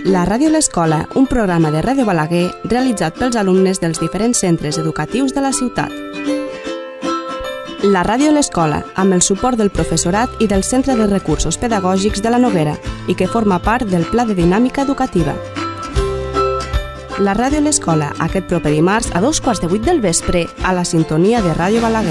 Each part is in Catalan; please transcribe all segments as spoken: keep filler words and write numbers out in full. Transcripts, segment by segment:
La Ràdio L'Escola, un programa de Ràdio Balaguer realitzat pels alumnes dels diferents centres educatius de la ciutat. La Ràdio L'Escola, amb el suport del professorat i del Centre de Recursos Pedagògics de la Noguera i que forma part del Pla de Dinàmica Educativa. La Ràdio L'Escola, aquest proper dimarts a dos quarts de vuit del vespre a la sintonia de Ràdio Balaguer.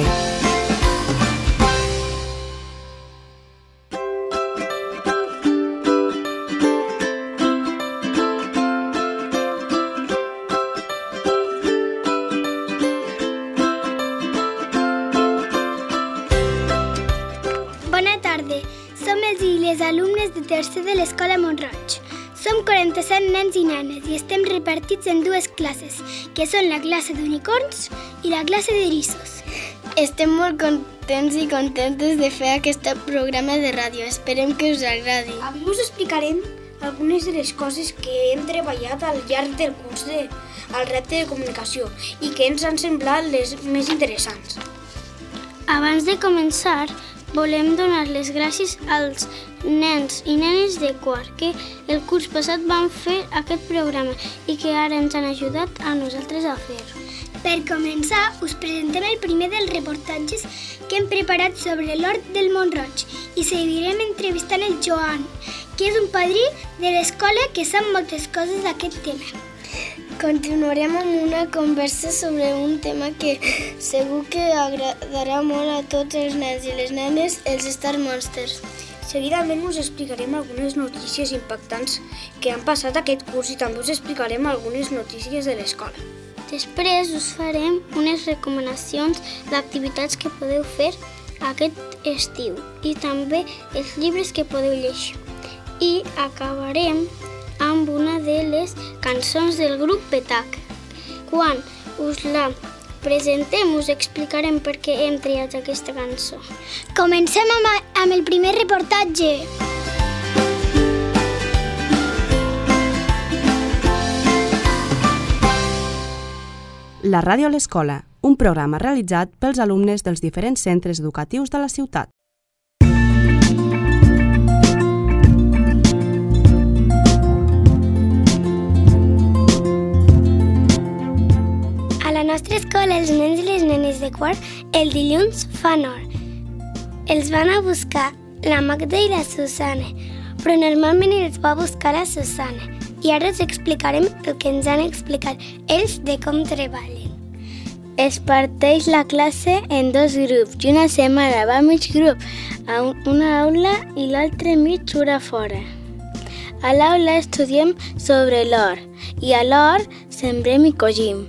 Bona tarda, som els i les alumnes de tercer de l'Escola Mont-roig. Som quaranta-set nens i nenes i estem repartits en dues classes, que són la classe d'unicorns i la classe d'eriços. Estem molt contents i contentes de fer aquest programa de ràdio. Esperem que us agradi. Avui us explicarem algunes de les coses que hem treballat al llarg del curs de, al repte de comunicació i que ens han semblat les més interessants. Abans de començar, volem donar les gràcies als nens i nenes de quart que el curs passat van fer aquest programa i que ara ens han ajudat a nosaltres a fer-ho. Per començar, us presentem el primer dels reportatges que hem preparat sobre l'hort del Mont-roig i seguirem entrevistant el Joan, que és un padrí de l'escola que sap moltes coses d'aquest tema. Continuarem amb una conversa sobre un tema que segur que agradarà molt a tots els nens i les nenes, els Star Monsters. Seguidament us explicarem algunes notícies impactants que han passat aquest curs i també us explicarem algunes notícies de l'escola. Després us farem unes recomanacions d'activitats que podeu fer aquest estiu i també els llibres que podeu llegir. I acabarem amb una de les cançons del grup Petac. Quan us la presentem us explicarem per què hem triat aquesta cançó. Comencem amb, amb el primer reportatge. La Ràdio L'Escola, un programa realitzat pels alumnes dels diferents centres educatius de la ciutat. A la nostra escola, els nens i les nenes de quart, el dilluns fan hora. Els van a buscar la Magda i la Susana, però normalment els va buscar la Susana. I ara us explicarem el que ens han explicat ells de com treballen. Es parteix la classe en dos grups i una setmana va mig grup a una aula i l'altre mig surt a fora. A l'aula estudiem sobre l'or i a l'or sembrem i cogim.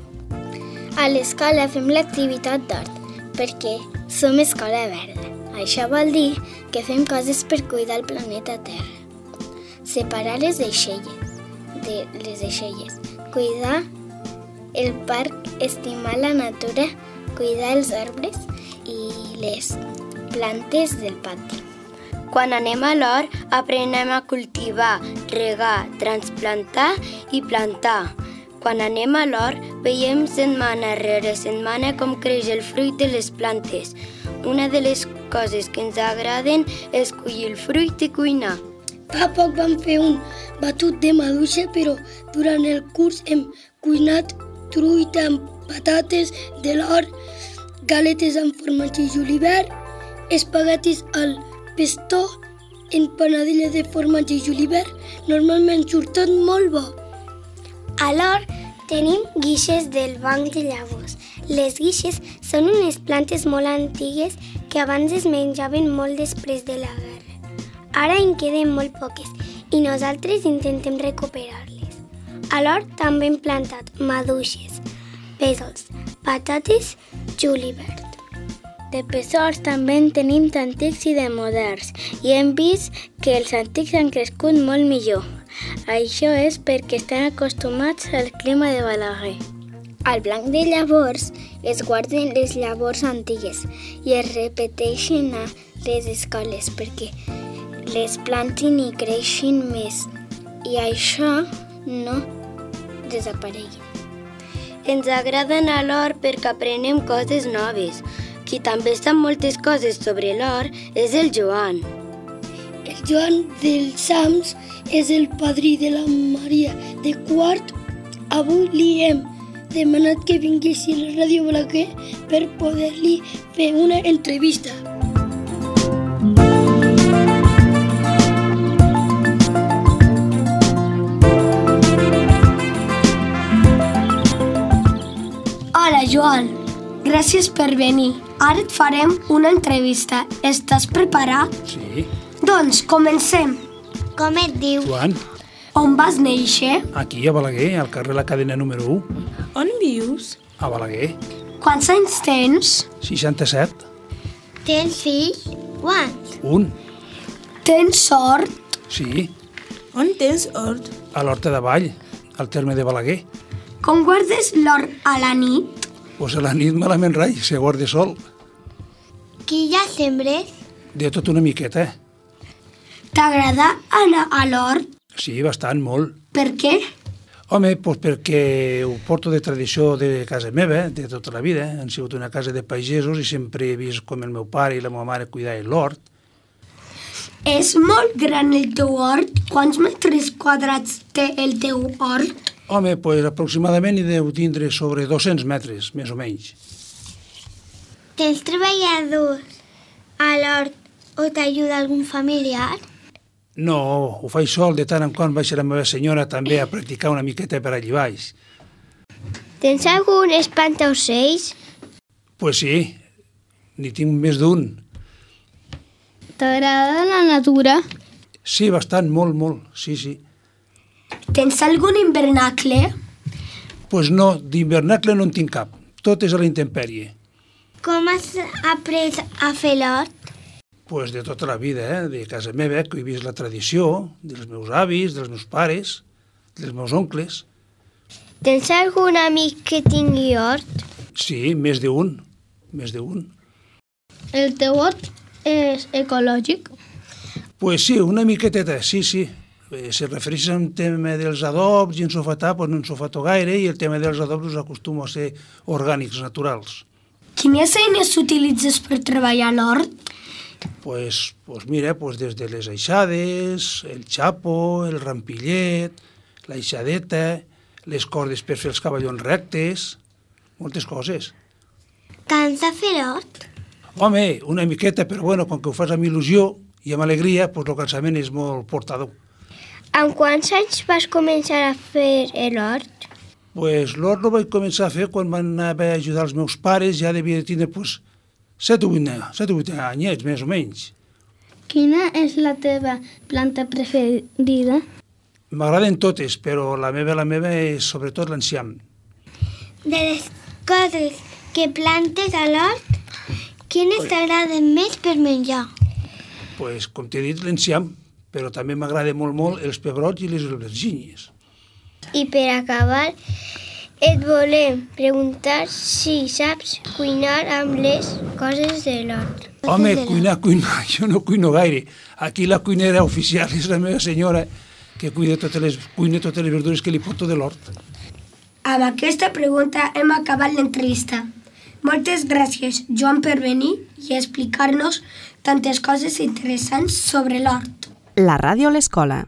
A l'escola fem l'activitat d'hort perquè som escola verda. Això vol dir que fem coses per cuidar el planeta Terra. Separar les deixalles de les deixalles, cuidar el parc, estimar la natura, cuidar els arbres i les plantes del pati. Quan anem a l'hort, aprenem a cultivar, regar, transplantar i plantar. Quan anem a l'hort, veiem setmana rere setmana com creix el fruit de les plantes. Una de les coses que ens agraden és collir el fruit i cuinar. Fa poc vam fer un batut de maduixa, però durant el curs hem cuinat truita amb patates de l'hort, galetes amb formatge i julivert, espaguetis al pesto, empanadilla de formatge i julivert. Normalment surt tot molt bo. A l'hort tenim guixes del banc de llavors. Les guixes són unes plantes molt antigues que abans es menjaven molt després de la guerra. Ara en queden molt poques i nosaltres intentem recuperar-les. A l'hort també hem plantat maduixes, pèsols, patates, julivert. De pèsols també en tenim d'antics i de moderns i hem vist que els antics han crescut molt millor. Això és perquè estan acostumats al clima de Balaguer. Al banc de llavors es guarden les llavors antigues i es repeteixen a les escoles perquè les plantin i creixin més i això no desaparegui. Ens agrada anar a l'hort perquè aprenem coses noves. Qui també sap moltes coses sobre l'hort és el Joan. El Joan dels Sants és el padrí de la Maria de Quart. Avui li hem demanat que vinguessi a la Ràdio Balaguer per poder-li fer una entrevista. Hola, Joan. Gràcies per venir. Ara et farem una entrevista. Estàs preparat? Sí. Doncs comencem. Com et dius? Joan, On vas néixer? aquí a Balaguer, al carrer La Cadena número u, On vius? a Balaguer, Quants anys tens? seixanta-set, Tens fills? Quants? un, Tens sort? sí, On tens hort? a l'Horta de Vall, al terme de Balaguer. Com guardes l'or a la nit? Pues a la nit malament rai, se guarda sol, Qui ja sembres? de tot una miqueta. T'agrada anar a l'hort? Sí, bastant, molt. Per què? Home, pues perquè ho porto de tradició de casa meva, de tota la vida. Han sigut una casa de pagesos i sempre he vist com el meu pare i la meva mare cuidaven l'hort. És molt gran el teu hort? Quants metres quadrats té el teu hort? Home, pues aproximadament hi deu tindre sobre dos-cents metres, més o menys. Tens treballadors a l'hort o t'ajuda algun familiar? No, ho faig sol, de tant en quant vaig a la meva senyora també a practicar una miqueta per allí baix. Tens algun espantaocells? Pues sí, n'hi tinc més d'un. T'agrada la natura? Sí, bastant, molt, molt, sí, sí. Tens algun invernacle? Pues no, d'hivernacle no en tinc cap, tot és a la intempèrie. Com has après a fer l'hort? Pues de tota la vida, eh? De casa meva, que he vist la tradició, dels meus avis, dels meus pares, dels meus oncles. Tens algun amic que tingui hort? Sí, més d'un, més d'un. El teu hort és ecològic? Pues sí, una miqueteta, sí, sí. Eh, si refereixes al tema dels adobs i ensofatar, pues no ensofato gaire, i el tema dels adobs us acostumo a ser orgànics, naturals. Quines eines utilitzes per treballar a l'hort? Pues, pues mira, pues des de les aixades, el xapo, el rampillet, l'aixadeta, les cordes per fer els cavallons rectes, moltes coses. Cansa fer l'hort? Home, una miqueta, però bueno, com que ho fas amb il·lusió i amb alegria, pues el cansament és molt portador. Amb quants anys vas començar a fer l'hort? Pues l'hort lo vaig començar a fer quan van anar a ajudar els meus pares, ja devia tindre pues, set o vuit anyets, més o menys. Quina és la teva planta preferida? M'agraden totes, però la meva, la meva és sobretot l'enciam. De les coses que plantes a l'hort, quines t'agraden més per menjar? Pues, com t'he dit, l'enciam, però també m'agrada molt, molt els pebrots i les albergínies. I per acabar, et volem preguntar si saps cuinar amb les coses de l'hort. Home, cuinar, cuinar, jo no cuino gaire. Aquí la cuinera oficial és la meva senyora, que cuida totes les, cuina totes les verdures que li porto de l'hort. Amb aquesta pregunta hem acabat l'entrevista. Moltes gràcies, Joan, per venir i explicar-nos tantes coses interessants sobre l'hort. La ràdio a l'escola.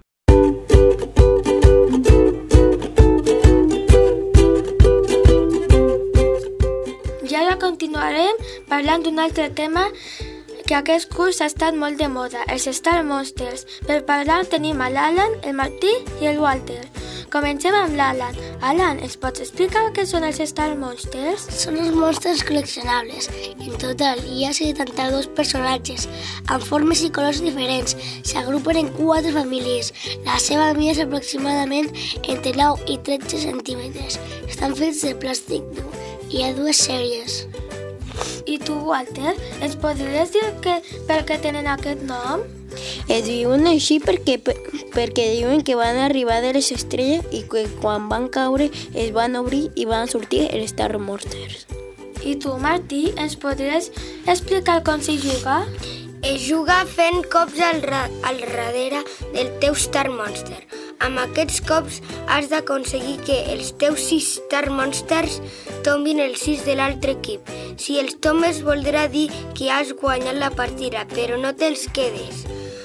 I ara continuarem parlant d'un altre tema que aquest curs ha estat molt de moda, els Star Monsters. Per parlar tenim a l'Alan, el Martí i el Walter. Comencem amb l'Alan. Alan, ens pots explicar què són els Star Monsters? Són els monstres col·leccionables. En total hi ha setanta-dos personatges, amb formes i colors diferents. S'agrupen en quatre famílies. La seva mida és aproximadament entre nou i tretze centímetres. Estan fets de plàstic dur. Hi ha dues sèries. I tu, Walter, ens podries dir que, per què tenen aquest nom? Es diuen així perquè, perquè diuen que van arribar de les estrelles i que quan van caure es van obrir i van sortir els Star Monsters. I tu, Martí, ens podries explicar com s'hi juga? Es juga fent cops al, ra al darrere del teu Star Monster. Amb aquests cops has d'aconseguir que els teus sis Star Monsters tombin els sis de l'altre equip. Si els tombes voldrà dir que has guanyat la partida, però no te'ls quedes.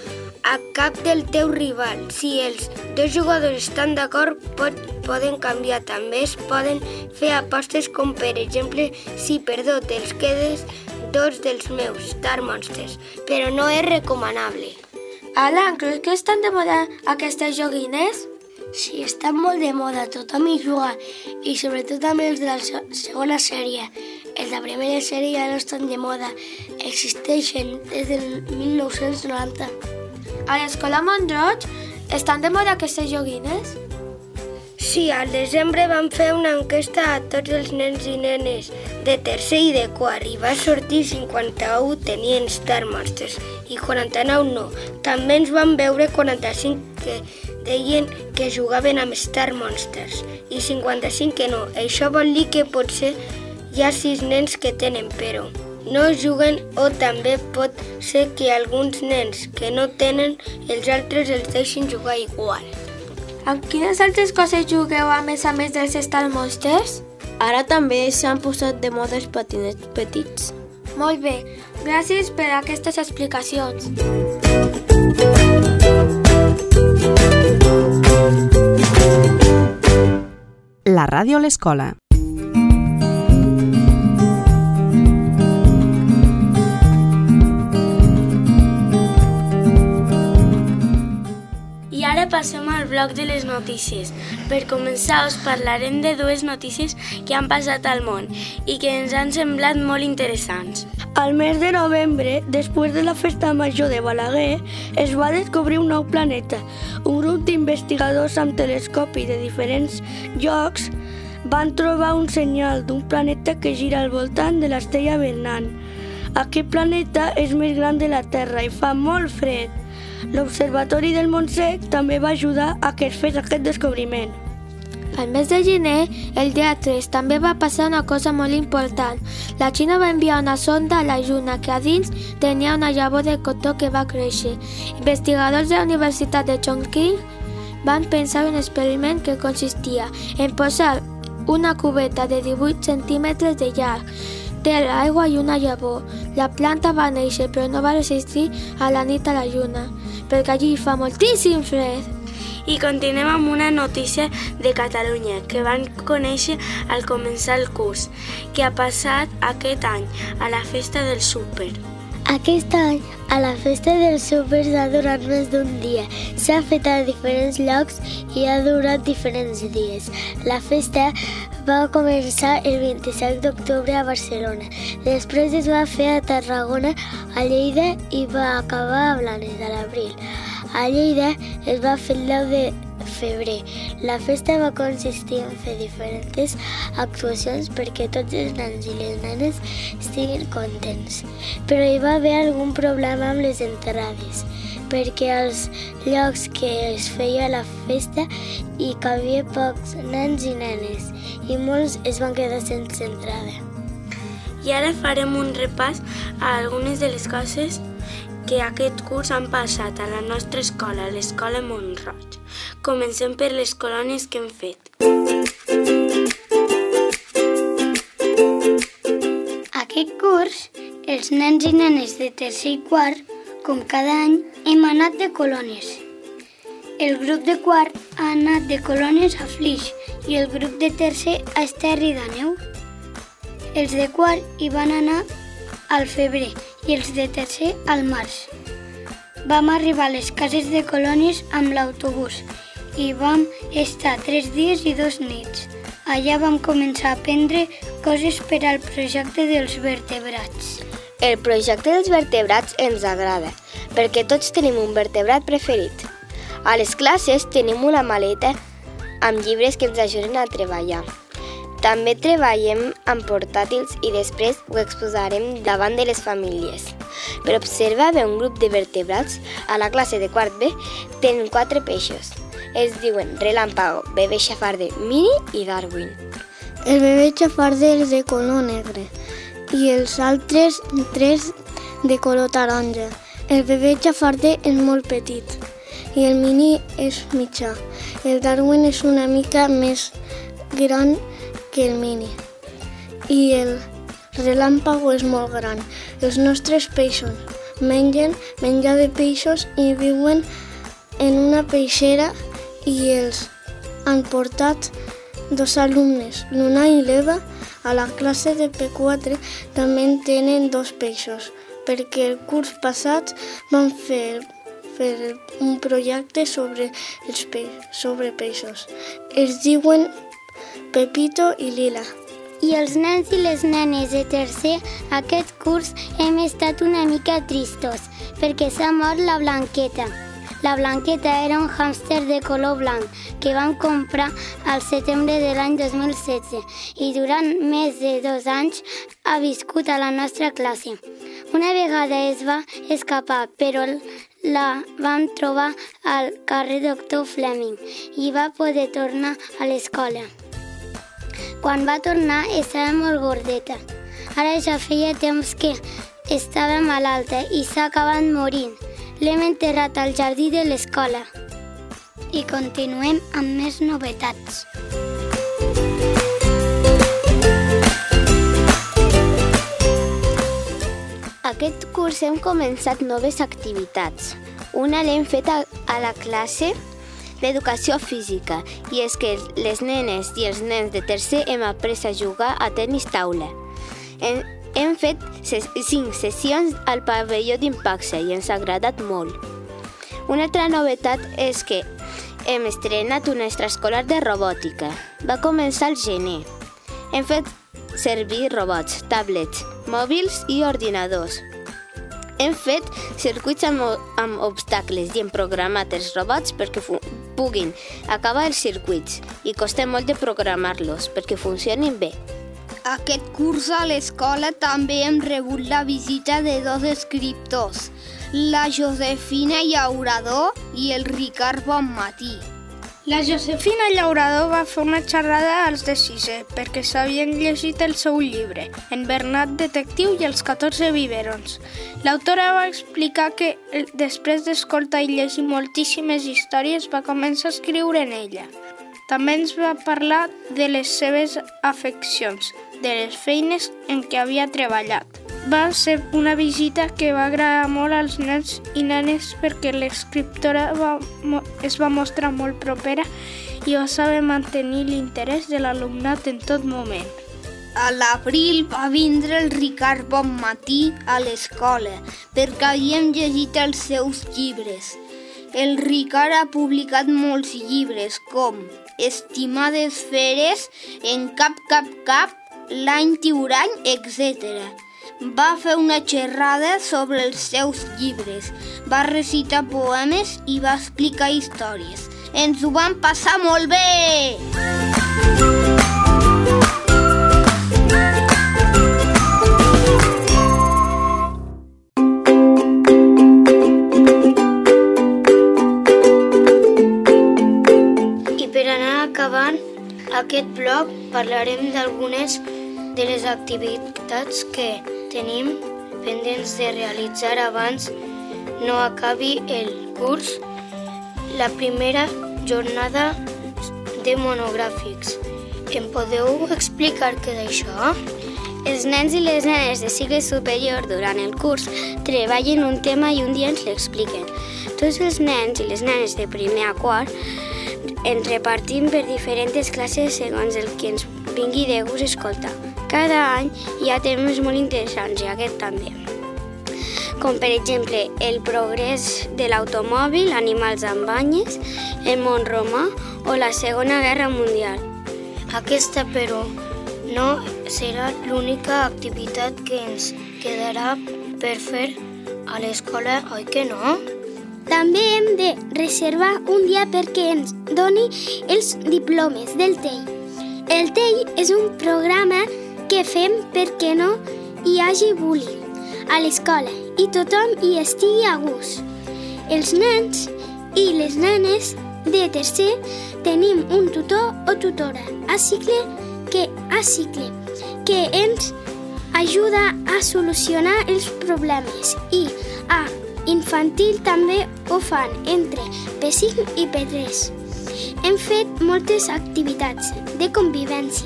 a cap del teu rival. Si els dos jugadors estan d'acord, pot, poden canviar. També es poden fer apostes com, per exemple, si perdó te'ls quedes dos dels meus Star Monsters, però no és recomanable. Alan, creus que estan de moda aquestes joguines? Sí, estan molt de moda, tothom hi juga, i sobretot amb els de la segona sèrie. Els de la primera sèrie ja no estan de moda, existeixen des del mil nou-cents noranta. A l'escola Mont-roig estan de moda aquestes joguines? Sí, al desembre vam fer una enquesta a tots els nens i nenes de tercer i de quart i va sortir cinquanta-u tenien Star Monsters i quaranta-nou no. També ens van veure quaranta-cinc que deien que jugaven amb Star Monsters i cinquanta-cinc que no. Això vol dir que potser hi ha sis nens que tenen, però no juguen, o també pot ser que alguns nens que no tenen els altres els deixin jugar igual. Amb quines altres coses jugueu a més a més dels Star Monsters? Ara també s'han posat de moda els patinets petits. Molt bé, gràcies per aquestes explicacions. La ràdio a l'escola. I ara passem al bloc de les notícies. Per començar, us parlarem de dues notícies que han passat al món i que ens han semblat molt interessants. Al mes de novembre, després de la festa major de Balaguer, es va descobrir un nou planeta. Un grup d'investigadors amb telescopi de diferents llocs van trobar un senyal d'un planeta que gira al voltant de l'estrella Bernan. Aquest planeta és més gran de la Terra i fa molt fred. L'Observatori del Montsec també va ajudar a que es fes aquest descobriment. Al mes de gener, el dia tres, també va passar una cosa molt important. La Xina va enviar una sonda a la Lluna que a dins tenia una llavor de cotó que va créixer. Investigadors de la Universitat de Chongqing van pensar un experiment que consistia en posar una cubeta de divuit centímetres de llarg, terra, aigua i una llavor. La planta va néixer però no va resistir a la nit a la lluna, perquè allí fa moltíssim fred. I continuem amb una notícia de Catalunya que van conèixer al començar el curs, que ha passat aquest any a la festa del súper. Aquest any, a la festa del súper ha durat més d'un dia. S'ha fet a diferents llocs i ha durat diferents dies. La festa va començar el vint-i-set d'octubre a Barcelona. Després es va fer a Tarragona, a Lleida i va acabar a Blanes a l'abril. A Lleida es va fer el deu de febrer. La festa va consistir en fer diferents actuacions perquè tots els nens i les nenes estiguin contents. Però hi va haver algun problema amb les entrades, perquè als llocs que es feia la festa hi cabia pocs nens i nenes i molts es van quedar sense entrada. I ara farem un repàs a algunes de les coses que aquest curs han passat a la nostra escola, l'escola Mont-roig. Comencem per les colònies que hem fet. Aquest curs, els nens i nenes de tercer i quart, com cada any, hem anat de colònies. El grup de quart ha anat de colònies a Flix i el grup de tercer a Esterri d'Àneu. Els de quart hi van anar al febrer i els de tercer al març. Vam arribar a les cases de colònies amb l'autobús i vam estar tres dies i dos nits. Allà vam començar a aprendre coses per al projecte dels vertebrats. El projecte dels vertebrats ens agrada, perquè tots tenim un vertebrat preferit. A les classes tenim una maleta amb llibres que ens ajuden a treballar. També treballem amb portàtils i després ho exposarem davant de les famílies. Per observar bé un grup de vertebrats, a la classe de quart B tenen quatre peixos. Es diuen Relàmpago, bebè xafarder, Mini i Darwin. El bebè xafarder és de color negre i els altres tres de color taronja. El bebè xafarder és molt petit i el Mini és mitjà. El Darwin és una mica més gran que el Mini i el Relàmpago és molt gran. Els nostres peixos mengen menjar de peixos i viuen en una peixera i els han portat dos alumnes, l'Una i l'Eva. A la classe de P quatre també en tenen dos peixos, perquè el curs passat van fer, fer un projecte sobre, els pe sobre peixos. Es diuen Pepito i Lila. I els nens i les nenes de tercer, aquest curs hem estat una mica tristos, perquè s'ha mort la Blanqueta. La Blanqueta era un hàmster de color blanc que vam comprar al setembre de l'any dos mil setze i durant més de dos anys ha viscut a la nostra classe. Una vegada es va escapar, però la vam trobar al carrer Doctor Fleming i va poder tornar a l'escola. Quan va tornar estava molt gordeta. Ara ja feia temps que estava malalta i s'ha acabat morint. L'hem enterrat al jardí de l'escola. I continuem amb més novetats. Aquest curs hem començat noves activitats. Una l'hem fet a, a la classe d'educació física, i és que les nenes i els nens de tercer hem après a jugar a tenis taula. Hem, hem fet ses, cinc sessions al pavelló d'Impacte i ens ha agradat molt. Una altra novetat és que hem estrenat un extraescolar de robòtica. Va començar al gener. Hem fet servir robots, tablets, mòbils i ordinadors. Hem fet circuits amb, amb obstacles i hem programat els robots perquè puguin acabar els circuits i costa molt de programar-los perquè funcionin bé. Aquest curs a l'escola també hem rebut la visita de dos escriptors, la Josefina Llaurador i el Ricard Bonmatí. La Josefina Llaurador va fer una xerrada als de sisè perquè s'havien llegit el seu llibre, En Bernat Detectiu i els catorze biberons. L'autora va explicar que després d'escoltar i llegir moltíssimes històries va començar a escriure en ella. També ens va parlar de les seves afeccions, de les feines en què havia treballat. Va ser una visita que va agradar molt als nens i nenes perquè l'escriptora va, es va mostrar molt propera i va saber mantenir l'interès de l'alumnat en tot moment. A l'abril va vindre el Ricard Bonmatí a l'escola perquè havíem llegit els seus llibres. El Ricard ha publicat molts llibres com Estimades feres, En cap, cap, cap, L'any tiurany, etcètera. Va fer una xerrada sobre els seus llibres, va recitar poemes i va explicar històries. Ens ho vam passar molt bé! I per anar acabant aquest blog parlarem d'algunes de les activitats que tenim pendents de realitzar abans no acabi el curs. La primera jornada de monogràfics. Em podeu explicar què d'això? Els nens i les nenes de cicle superior durant el curs treballen un tema i un dia ens l'expliquen. Tots els nens i les nenes de primer a quart ens repartim per diferents classes segons el que ens vingui de gust escoltar. Cada any hi ha temes molt interessants i aquest també. Com per exemple el progrés de l'automòbil, animals amb banyes, el món romà o la Segona Guerra Mundial. Aquesta, però, no serà l'única activitat que ens quedarà per fer a l'escola, oi que no? També hem de reservar un dia perquè ens doni els diplomes del T E I. El T E I és un programa que fem perquè no hi hagi bullying a l'escola i tothom hi estigui a gust. Els nens i les nenes de tercer tenim un tutor o tutora a cicle que, a cicle que ens ajuda a solucionar els problemes i a infantil també ho fan entre P cinc i P tres. Hem fet moltes activitats de convivència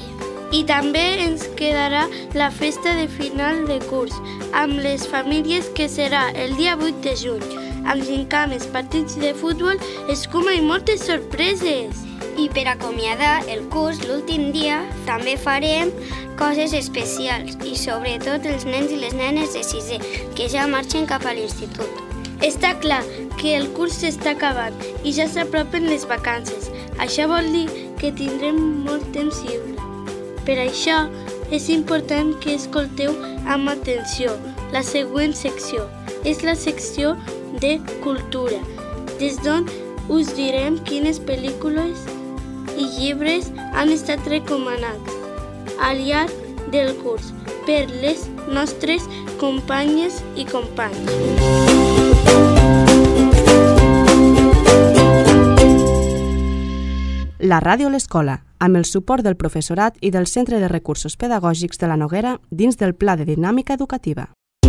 I també ens quedarà la festa de final de curs amb les famílies, que serà el dia vuit de juny, amb gincames, partits de futbol, escuma i moltes sorpreses. I per acomiadar el curs, l'últim dia, també farem coses especials i sobretot els nens i les nenes de sisè, que ja marxen cap a l'institut. Està clar que el curs s'està acabant i ja s'apropen les vacances. Això vol dir que tindrem molt temps lliure. Per això és important que escolteu amb atenció la següent secció. És la secció de cultura, des d'on us direm quines pel·lícules i llibres han estat recomanats al llarg del curs per les nostres companyes i companys. La ràdio a l'escola, amb el suport del professorat i del Centre de Recursos Pedagògics de la Noguera dins del Pla de Dinàmica Educativa.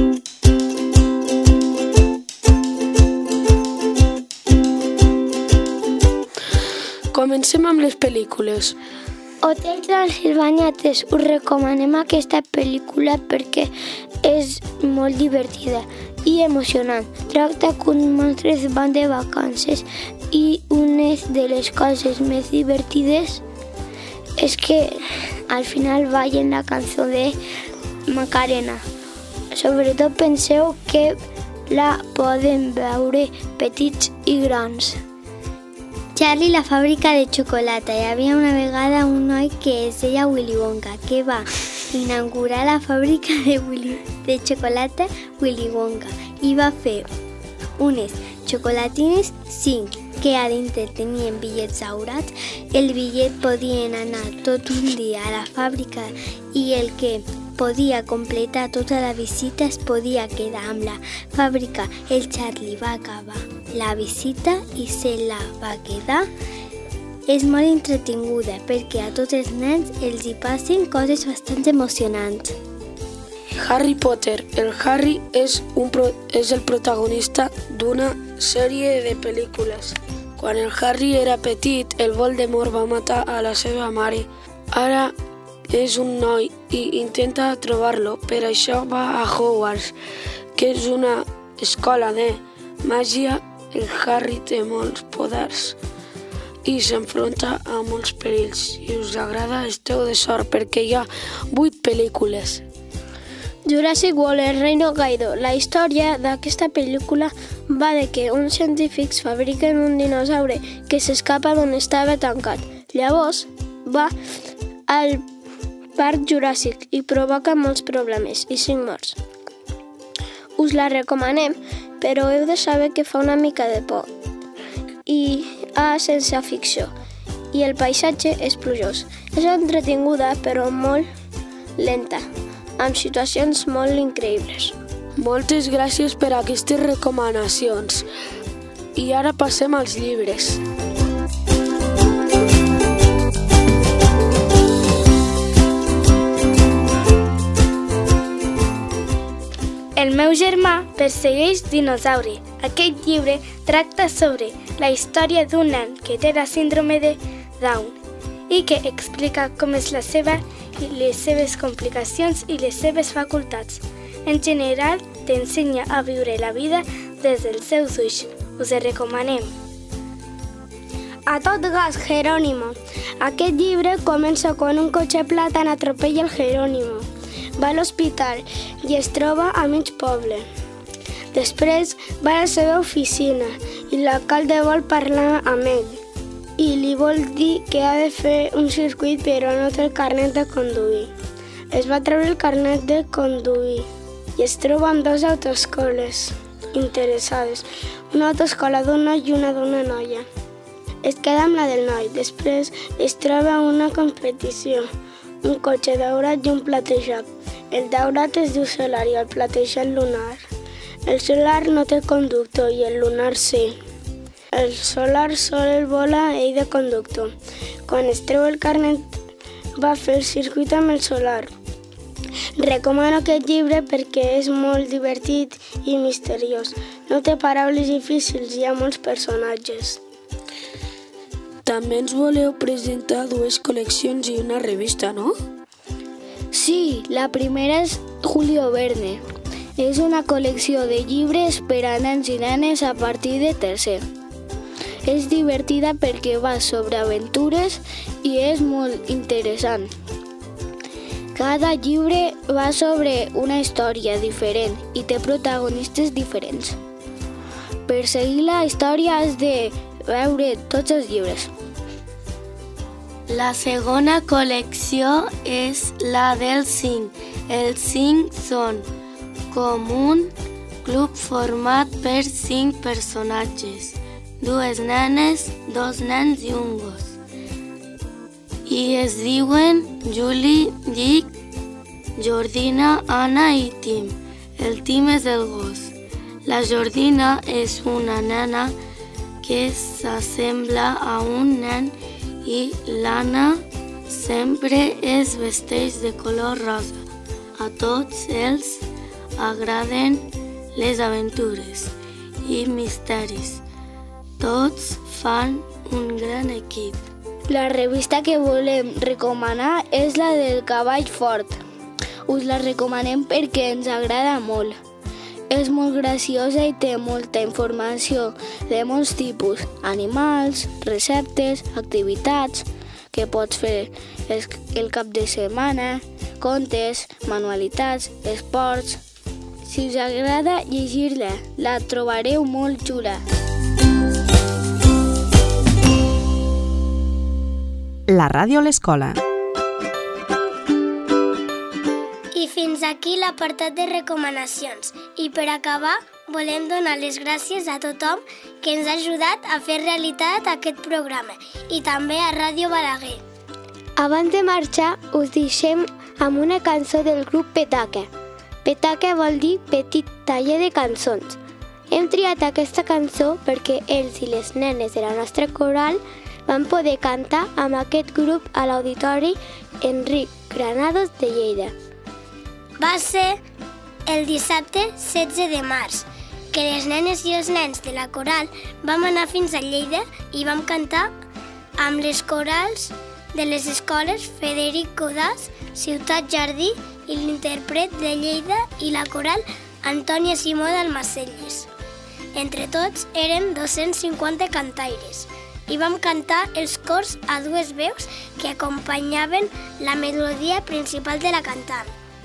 Comencem amb les pel·lícules. Hotel Transilvània tres. Us recomanem aquesta pel·lícula perquè és molt divertida i emocionant. Tracta que uns monstres van de vacances i una de les coses més divertides és que al final ballen la cançó de Macarena. Sobretot penseu que la poden veure petits i grans. Charlie, la fàbrica de xocolata. Hi havia una vegada un noi que es deia Willy Wonka, que va inaugurar la fàbrica de, Willy, de xocolata Willy Wonka i va fer unes xocolatines cinc que a dintre tenien bitllets daurats. El bitllet podien anar tot un dia a la fàbrica i el que podia completar tota la visita es podia quedar amb la fàbrica. El Charlie va acabar la visita i se la va quedar. És molt entretinguda perquè a tots els nens els hi passen coses bastant emocionants. Harry Potter. El Harry és, un pro, és el protagonista d'una sèrie de pel·lícules. Quan el Harry era petit, el Voldemort va matar a la seva mare. Ara és un noi i intenta trobar-lo. Per això va a Hogwarts, que és una escola de màgia. El Harry té molts poders i s'enfronta a molts perills. Si us agrada, esteu de sort perquè hi ha vuit pel·lícules. Jurassic World, el reino caído. La història d'aquesta pel·lícula va de que uns científics fabriquen un dinosaure que s'escapa d'on estava tancat. Llavors va al Parc Juràssic i provoca molts problemes i cinc morts. Us la recomanem, però heu de saber que fa una mica de por i ha ciència ficció i el paisatge és plujós. És entretinguda però molt lenta, amb situacions molt increïbles. Moltes gràcies per aquestes recomanacions. I ara passem als llibres. El meu germà persegueix dinosauri. Aquest llibre tracta sobre la història d'un nen que té la síndrome de Down i que explica com és la seva i les seves complicacions i les seves facultats. En general, t'ensenya a viure la vida des dels seus ulls. Us ho recomanem. A tot gas, Jerónimo. Aquest llibre comença quan un cotxe plata n'atropella el Jerónimo. Va a l'hospital i es troba a mig poble. Després va a la seva oficina i l'alcalde vol parlar amb ell i li vol dir que ha de fer un circuit però no té el carnet de conduir. Es va treure el carnet de conduir i es troba amb dues autoescoles interessades, una autoescola d'un noi i una d'una noia. Es queda amb la del noi, després es troba una competició, un cotxe daurat i un platejat. El daurat es diu solar i el platejat lunar. El solar no té conductor i el lunar sí. El solar sol el vola ell de conductor. Quan es treu el carnet va fer el circuit amb el solar. Recomano aquest llibre perquè és molt divertit i misteriós. No té paraules difícils, hi ha molts personatges. També ens voleu presentar dues col·leccions i una revista, no? Sí, la primera és Julio Verne. És una col·lecció de llibres per a nens i nenes a partir de tercer. És divertida perquè va sobre aventures i és molt interessant. Cada llibre va sobre una història diferent i té protagonistes diferents. Per seguir la història has de veure tots els llibres. La segona col·lecció és la dels cinc. Els cinc són com un club format per cinc personatges, dues nenes, dos nens i un gos. I es diuen Juli, Dick, Jordina, Anna i Tim. El Tim és el gos. La Jordina és una nena que s'assembla a un nen i l'Anna sempre es vesteix de color rosa. A tots els agraden les aventures i misteris. Tots fan un gran equip. La revista que volem recomanar és la del Cavall Fort. Us la recomanem perquè ens agrada molt. És molt graciosa i té molta informació de molts tipus, animals, receptes, activitats que pots fer el cap de setmana, contes, manualitats, esports. Si us agrada llegir-la, la trobareu molt xula. La ràdio a l'escola. I fins aquí l'apartat de recomanacions. I per acabar, volem donar les gràcies a tothom que ens ha ajudat a fer realitat aquest programa i també a Ràdio Balaguer. Abans de marxar, us deixem amb una cançó del grup Petaca. Petaca vol dir petit taller de cançons. Hem triat aquesta cançó perquè ells i les nenes de la nostra coral van poder cantar amb aquest grup a l'Auditori Enric Granados de Lleida. Va ser el dissabte setze de març, que les nenes i els nens de la coral vam anar fins a Lleida i vam cantar amb les corals de les escoles Frederic Godàs, Ciutat Jardí i l'intèrpret de Lleida i la coral Antònia Simó d'Almacelles. Entre tots érem dos-cents cinquanta cantaires i vam cantar els cors a dues veus que acompanyaven la melodia principal de la cantant.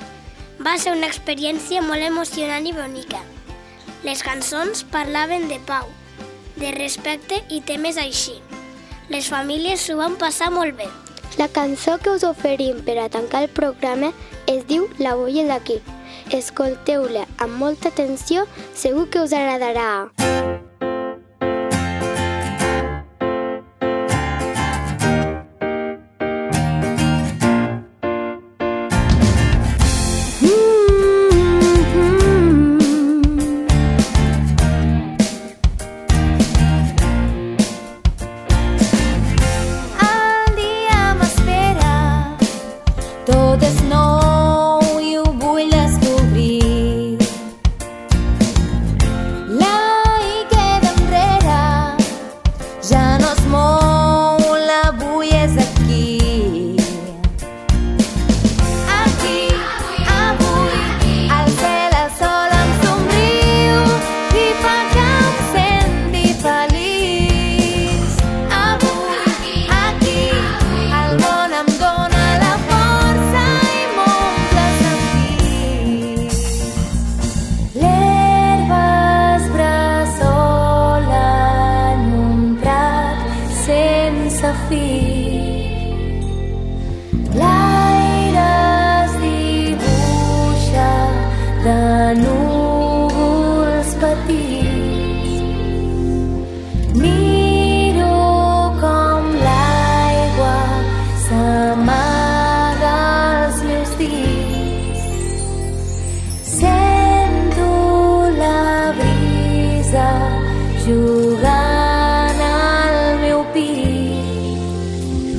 Va ser una experiència molt emocionant i bonica. Les cançons parlaven de pau, de respecte i temes així. Les famílies s'ho van passar molt bé. La cançó que us oferim per a tancar el programa es diu La boia d'aquí. Escolteu-la amb molta atenció, segur que us agradarà. Jugant al meu pit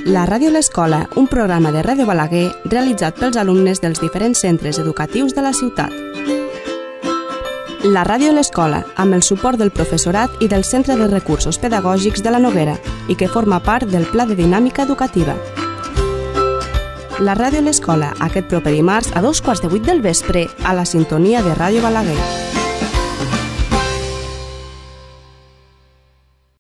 La Ràdio L'Escola, un programa de Ràdio Balaguer realitzat pels alumnes dels diferents centres educatius de la ciutat. La Ràdio L'Escola, amb el suport del professorat i del Centre de Recursos Pedagògics de la Noguera i que forma part del Pla de Dinàmica Educativa. La Ràdio L'Escola, aquest proper dimarts a dos quarts de vuit del vespre a la sintonia de Ràdio Balaguer.